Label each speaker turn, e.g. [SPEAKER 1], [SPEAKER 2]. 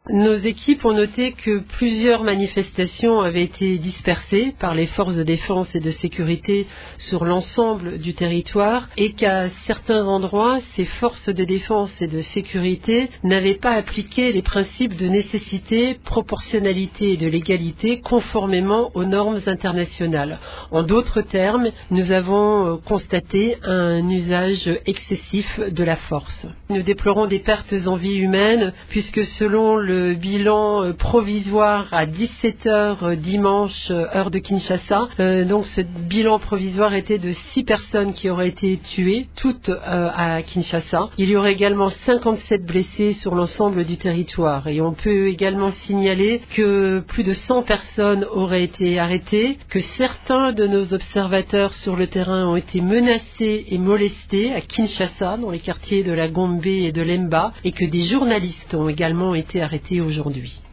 [SPEAKER 1] Nos équipes ont noté que plusieurs manifestations avaient été dispersées par les forces de défense et de sécurité sur l'ensemble du territoire et qu'à certains endroits, ces forces de défense et de sécurité n'avaient pas appliqué les principes de nécessité, proportionnalité et de légalité conformément aux normes internationales. En d'autres termes, nous avons constaté un usage excessif de la force. Nous déplorons des pertes en vie humaine puisque selon le bilan provisoire à 17h dimanche, heure de Kinshasa. Donc ce bilan provisoire était de 6 personnes qui auraient été tuées, toutes à Kinshasa. Il y aurait également 57 blessés sur l'ensemble du territoire. Et on peut également signaler que plus de 100 personnes auraient été arrêtées, que certains de nos observateurs sur le terrain ont été menacés et molestés à Kinshasa, dans les quartiers de la Gombe et de l'Emba, et que des journalistes ont également été arrêtés aujourd'hui.